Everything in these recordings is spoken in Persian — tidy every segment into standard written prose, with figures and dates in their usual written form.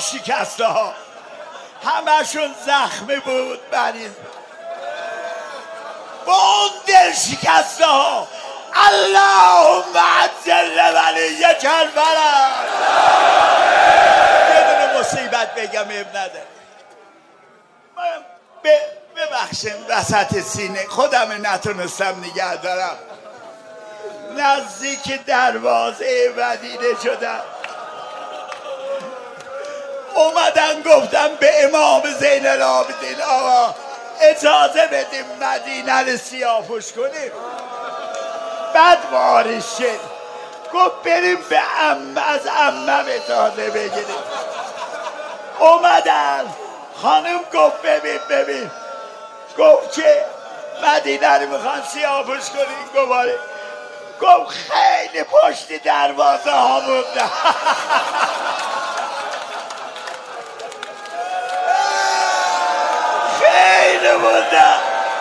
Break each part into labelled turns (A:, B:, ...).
A: شکسته ها همشون زخمی بود. بریز با اون دل شکسته ها اللهم عجل ولی کربلا. یه دونه مصیبت بگم اب نداره. ببخشیم وسط سینه خودم نتونستم نگه دارم. نزدیک دروازه مدینه شدم، اومدن گفتم به امام زین العابدین آقا اجازه بدیم مدینه رو سیاه‌پوش کنیم. بعد وارد شد گفت بریم به از عمم اجازه بگیریم. اومدن خانم گفت ببین گفت که مدینه رو میخوان سیاه‌پوش کنیم. گفت خیلی پشت دروازه ها موندن. خیلی موندن.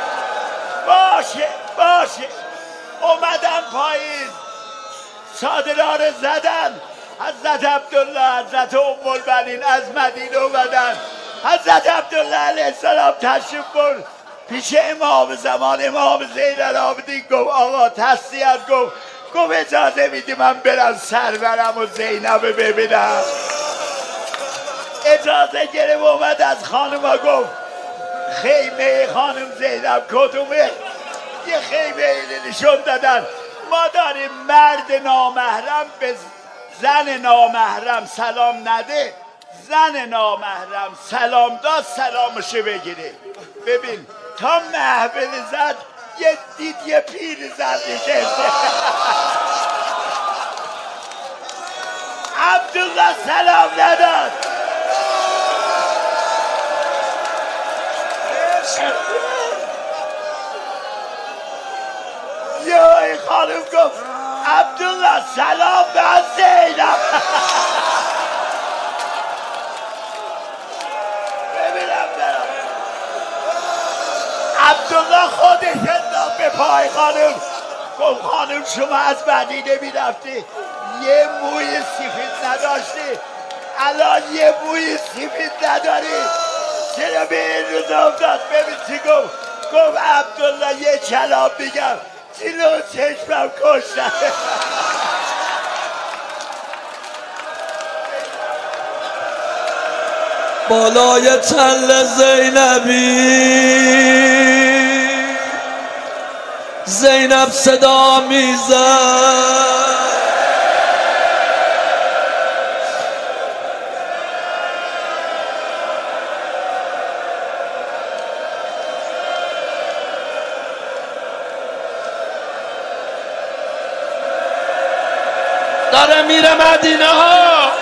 A: باشه اومدن پایین چادرها رو زدن. حضرت عبدالله حضرت ام البنین از مدینه اومدن. حضرت عبدالله علیه السلام تشریف برد پیش امام زمان. امام زین العابدین گفت آقا تسلیت. گفت اجازه میدی من برم سرورم و زینب ببینم. اجازه گرفت اومد از خانم گفت خیمه خانم زینب کدومه؟ یه خیمه نشون دادن. ما داریم مرد نامحرم به زن نامحرم سلام نده، زن نامحرم سلام داد سلامشو بگیره. ببین تا محفل زد یه پیر زد نشسته. عبدالله سلام نداد. یه خانم گفت عبدالله سلام به زینب. ببینم برم عبدالله خودش انداخت به پای خانم. گفت خانم شما از مدینه میرفتی یه موی سفید نداشتی، الان یه موی سفید نداری، چرا به این روز افتاد؟ ببین چی گفت عبدالله یه کلام میگم جلو چشمم کشتن.
B: بالای تل زینبی زینب صدا میزد داره میره مدینه ها.